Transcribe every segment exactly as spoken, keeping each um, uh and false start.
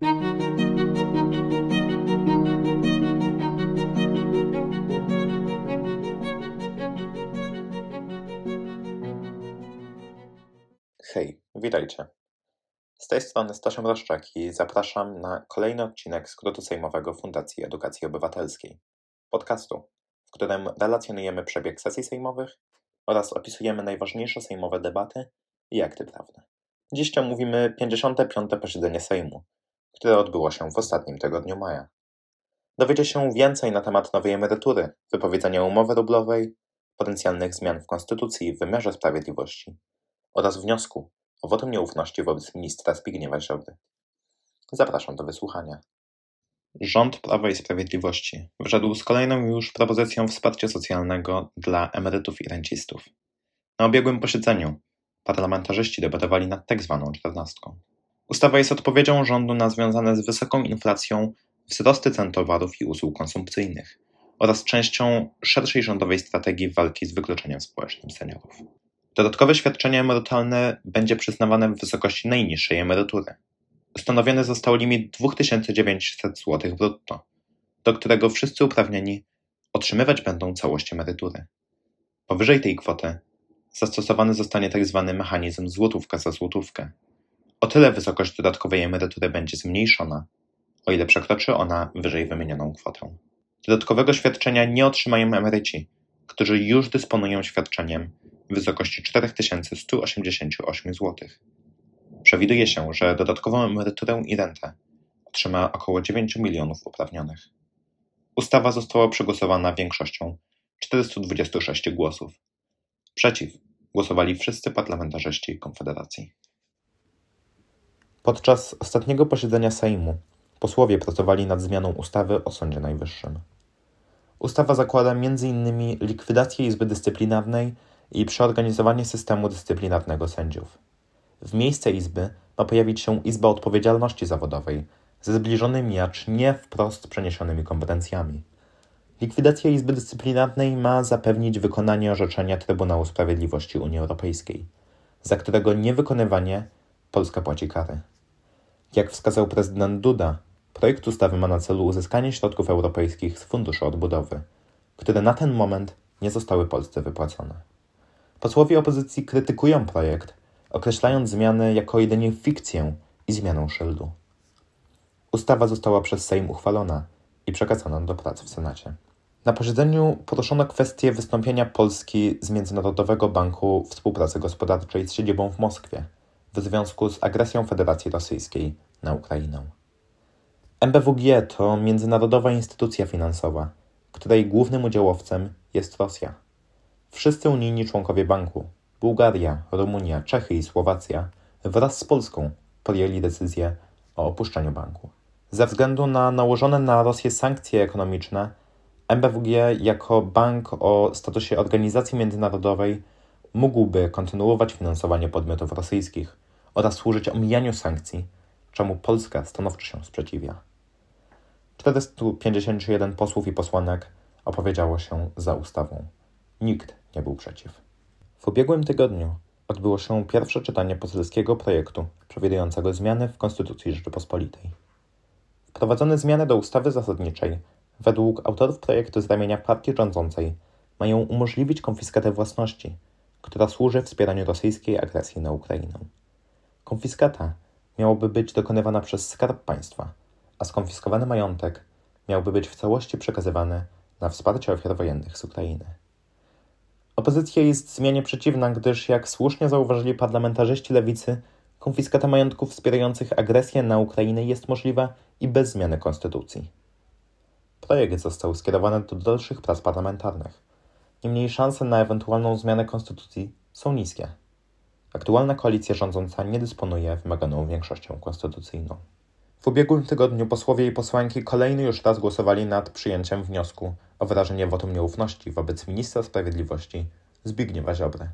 Hej, witajcie. Z tej strony Stasią Roszczak i zapraszam na kolejny odcinek skrótu sejmowego Fundacji Edukacji Obywatelskiej, podcastu, w którym relacjonujemy przebieg sesji sejmowych oraz opisujemy najważniejsze sejmowe debaty i akty prawne. Dziś omówimy pięćdziesiąte piąte posiedzenie Sejmu, które odbyło się w ostatnim tygodniu maja. Dowiecie się więcej na temat nowej emerytury, wypowiedzenia umowy rublowej, potencjalnych zmian w Konstytucji w wymiarze sprawiedliwości oraz wniosku o wotum nieufności wobec ministra Zbigniewa Ziobry. Zapraszam do wysłuchania. Rząd Prawa i Sprawiedliwości wyszedł z kolejną już propozycją wsparcia socjalnego dla emerytów i rencistów. Na ubiegłym posiedzeniu parlamentarzyści debatowali nad tak zwaną czternastką. Ustawa jest odpowiedzią rządu na związane z wysoką inflacją wzrosty cen towarów i usług konsumpcyjnych oraz częścią szerszej rządowej strategii walki z wykluczeniem społecznym seniorów. Dodatkowe świadczenie emerytalne będzie przyznawane w wysokości najniższej emerytury. Ustanowiony został limit dwa tysiące dziewięćset złotych brutto, do którego wszyscy uprawnieni otrzymywać będą całość emerytury. Powyżej tej kwoty zastosowany zostanie tzw. mechanizm złotówka za złotówkę. O tyle wysokość dodatkowej emerytury będzie zmniejszona, o ile przekroczy ona wyżej wymienioną kwotę. Dodatkowego świadczenia nie otrzymają emeryci, którzy już dysponują świadczeniem w wysokości cztery tysiące sto osiemdziesiąt osiem złotych. Przewiduje się, że dodatkową emeryturę i rentę otrzyma około dziewięć milionów uprawnionych. Ustawa została przegłosowana większością czterysta dwadzieścia sześć głosów. Przeciw głosowali wszyscy parlamentarzyści Konfederacji. Podczas ostatniego posiedzenia Sejmu posłowie pracowali nad zmianą ustawy o Sądzie Najwyższym. Ustawa zakłada między innymi likwidację Izby Dyscyplinarnej i przeorganizowanie systemu dyscyplinarnego sędziów. W miejsce Izby ma pojawić się Izba Odpowiedzialności Zawodowej ze zbliżonymi, acz nie wprost przeniesionymi kompetencjami. Likwidacja Izby Dyscyplinarnej ma zapewnić wykonanie orzeczenia Trybunału Sprawiedliwości Unii Europejskiej, za którego niewykonywanie Polska płaci kary. Jak wskazał prezydent Duda, projekt ustawy ma na celu uzyskanie środków europejskich z Funduszu Odbudowy, które na ten moment nie zostały Polsce wypłacone. Posłowie opozycji krytykują projekt, określając zmiany jako jedynie fikcję i zmianę szyldu. Ustawa została przez Sejm uchwalona i przekazana do prac w Senacie. Na posiedzeniu poruszono kwestię wystąpienia Polski z Międzynarodowego Banku Współpracy Gospodarczej z siedzibą w Moskwie w związku z agresją Federacji Rosyjskiej na Ukrainę. M B W G to międzynarodowa instytucja finansowa, której głównym udziałowcem jest Rosja. Wszyscy unijni członkowie banku, Bułgaria, Rumunia, Czechy i Słowacja, wraz z Polską podjęli decyzję o opuszczeniu banku. Ze względu na nałożone na Rosję sankcje ekonomiczne, M B W G jako bank o statusie organizacji międzynarodowej mógłby kontynuować finansowanie podmiotów rosyjskich oraz służyć omijaniu sankcji, czemu Polska stanowczo się sprzeciwia. czterystu pięćdziesięciu jeden posłów i posłanek opowiedziało się za ustawą. Nikt nie był przeciw. W ubiegłym tygodniu odbyło się pierwsze czytanie poselskiego projektu przewidującego zmiany w Konstytucji Rzeczypospolitej. Wprowadzone zmiany do ustawy zasadniczej według autorów projektu z ramienia partii rządzącej mają umożliwić konfiskatę własności, która służy wspieraniu rosyjskiej agresji na Ukrainę. Konfiskata miałaby być dokonywana przez Skarb Państwa, a skonfiskowany majątek miałby być w całości przekazywany na wsparcie ofiar wojennych z Ukrainy. Opozycja jest zmianie przeciwna, gdyż, jak słusznie zauważyli parlamentarzyści lewicy, konfiskata majątków wspierających agresję na Ukrainę jest możliwa i bez zmiany konstytucji. Projekt został skierowany do dalszych prac parlamentarnych. Niemniej szanse na ewentualną zmianę konstytucji są niskie. Aktualna koalicja rządząca nie dysponuje wymaganą większością konstytucyjną. W ubiegłym tygodniu posłowie i posłanki kolejny już raz głosowali nad przyjęciem wniosku o wyrażenie wotum nieufności wobec ministra sprawiedliwości Zbigniewa Ziobry.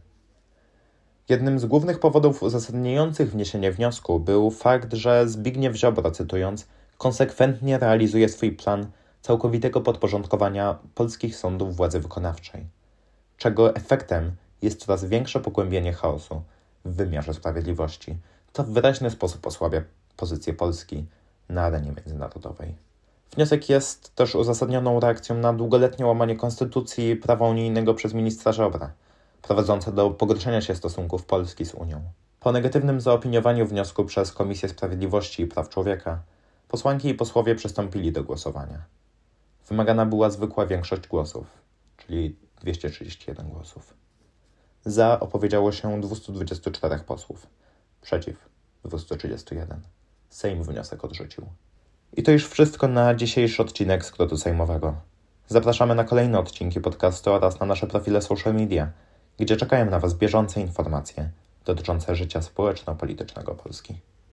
Jednym z głównych powodów uzasadniających wniesienie wniosku był fakt, że Zbigniew Ziobro, cytując, konsekwentnie realizuje swój plan całkowitego podporządkowania polskich sądów władzy wykonawczej, czego efektem jest coraz większe pogłębienie chaosu w wymiarze sprawiedliwości. To w wyraźny sposób osłabia pozycję Polski na arenie międzynarodowej. Wniosek jest też uzasadnioną reakcją na długoletnie łamanie konstytucji i prawa unijnego przez ministra Ziobra, prowadzące do pogorszenia się stosunków Polski z Unią. Po negatywnym zaopiniowaniu wniosku przez Komisję Sprawiedliwości i Praw Człowieka, posłanki i posłowie przystąpili do głosowania. Wymagana była zwykła większość głosów, czyli dwieście trzydzieści jeden głosów. Za opowiedziało się dwieście dwadzieścia cztery posłów, przeciw dwieście trzydzieści jeden. Sejm wniosek odrzucił. I to już wszystko na dzisiejszy odcinek Skrótu Sejmowego. Zapraszamy na kolejne odcinki podcastu oraz na nasze profile social media, gdzie czekają na Was bieżące informacje dotyczące życia społeczno-politycznego Polski.